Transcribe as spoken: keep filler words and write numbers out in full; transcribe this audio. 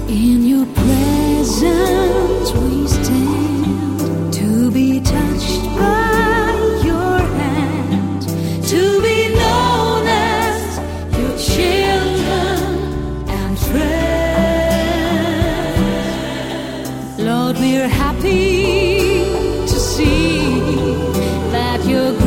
In your presence we stand, to be touched by your hand, to be known as your children and friends. Lord, we're happy to see that you're